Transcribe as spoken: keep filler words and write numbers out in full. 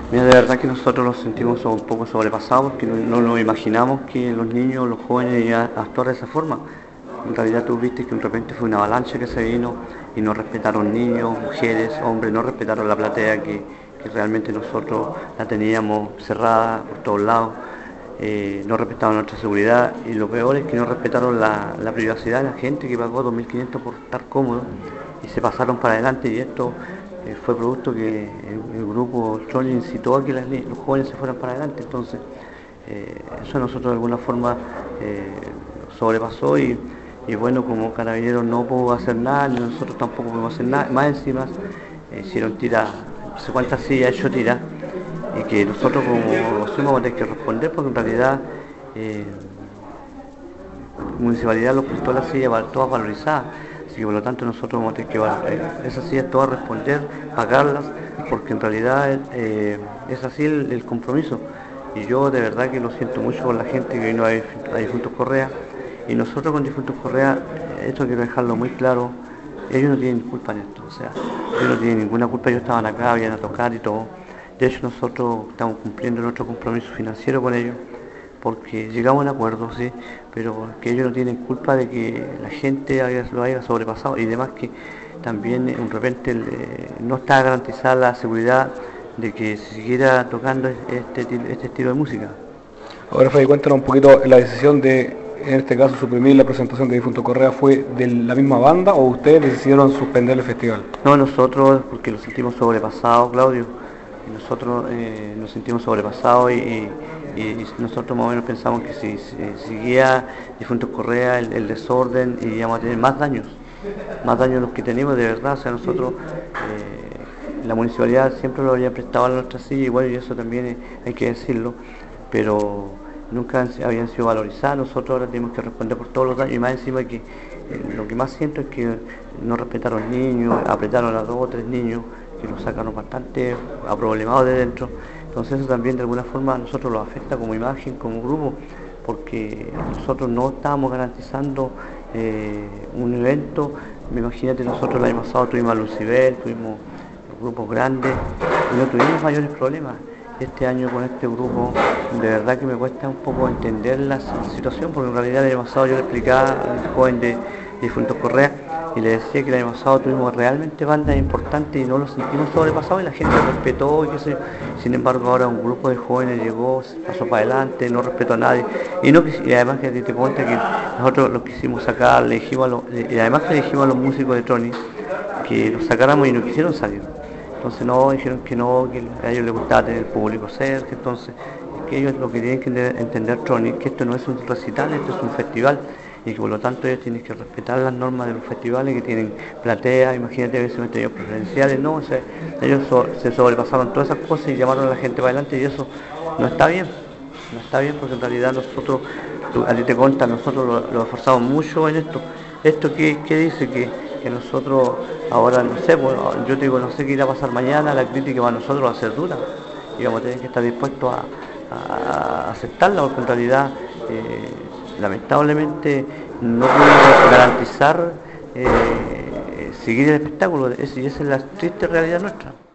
Mira, de verdad que nosotros nos sentimos un poco sobrepasados porque no, no nos imaginamos que los niños, los jóvenes iban a actuar de esa forma. En realidad tú viste que de repente fue una avalancha que se vino y no respetaron niños, mujeres, hombres, no respetaron la platea que, que realmente nosotros la teníamos cerrada por todos lados, eh, no respetaron nuestra seguridad y lo peor es que no respetaron la, la privacidad de la gente que pagó dos mil quinientos por estar cómodo y se pasaron para adelante y esto eh, fue producto que el, el grupo Troll incitó a que las, los jóvenes se fueran para adelante, entonces eh, eso a nosotros de alguna forma eh, sobrepasó y, y bueno, como Carabineros no pudo hacer nada, ni nosotros tampoco pudimos hacer nada, más encima eh, hicieron tiras, no sé cuántas sillas hecho tiras, y que nosotros como asumimos vamos a tener que responder porque en realidad eh, la municipalidad los prestó las sillas todas valorizadas, así que por lo tanto nosotros vamos a tener que eh, esas sillas todas responder, pagarlas, porque en realidad eh, es así el, el compromiso. Y yo de verdad que lo siento mucho por la gente que vino a, a Difuntos Correa, y nosotros con Difuntos Correa, esto quiero dejarlo muy claro, ellos no tienen culpa en esto, o sea, ellos no tienen ninguna culpa, ellos estaban acá, habían a tocar y todo. De hecho nosotros estamos cumpliendo nuestro compromiso financiero con ellos, porque llegamos a un acuerdo, sí, pero que ellos no tienen culpa de que la gente haya, lo haya sobrepasado y además que también de repente eh, no está garantizada la seguridad de que se siguiera tocando este, este estilo de música. Ahora, Freddy, cuéntanos un poquito la decisión de, en este caso, suprimir la presentación de Difunto Correa. ¿Fue de la misma banda o ustedes decidieron suspender el festival? No, nosotros, porque lo sentimos sobrepasado, Claudio, y nosotros eh, nos sentimos sobrepasados y, y, y, nosotros más o menos pensamos que si, si seguía Difuntos Correa el, el desorden íbamos a tener más daños, más daños de los que tenemos de verdad, o sea, nosotros, eh, la municipalidad siempre lo había prestado a nuestra silla, igual y eso también eh, hay que decirlo, pero nunca habían sido valorizadas, nosotros ahora tenemos que responder por todos los daños y más encima que eh, lo que más siento es que no respetaron niños, apretaron a dos o tres niños que los sacaron bastante aproblemados de dentro, entonces eso también de alguna forma a nosotros los afecta como imagen, como grupo, porque nosotros no estábamos garantizando eh, un evento. Imagínate, nosotros el año pasado tuvimos a Lucibel, tuvimos grupos grandes y no tuvimos mayores problemas. Este año con este grupo de verdad que me cuesta un poco entender la situación, porque en realidad el año pasado yo le explicaba al joven de Difuntos Correa y le decía que el año pasado tuvimos realmente bandas importantes y no los sentimos sobrepasados y la gente respetó y qué sé yo. Sin embargo ahora un grupo de jóvenes llegó, pasó para adelante, no respetó a nadie y, no, y además que te cuenta que nosotros los quisimos sacar, le dijimos a los, y además que le dijimos a los músicos de Troni que los sacáramos y no quisieron salir. Entonces no, dijeron que no, que a ellos les gustaba tener el público cerca, entonces que ellos lo que tienen que entender, Troni, que esto no es un recital, esto es un festival y que por lo tanto ellos tienen que respetar las normas de los festivales que tienen platea, imagínate a veces tenido preferenciales, no, o sea, ellos so, se sobrepasaron todas esas cosas y llamaron a la gente para adelante y eso no está bien, no está bien porque en realidad nosotros, tú, a ti te consta, nosotros lo, lo esforzamos mucho en esto. ¿Esto qué, qué dice? Que, que nosotros ahora, no sé, bueno, yo te digo, no sé qué irá a pasar mañana, la crítica para nosotros va a ser dura y vamos a tener que estar dispuestos a, a, a aceptarla porque en realidad eh, lamentablemente no podemos garantizar eh, seguir el espectáculo y esa es la triste realidad nuestra.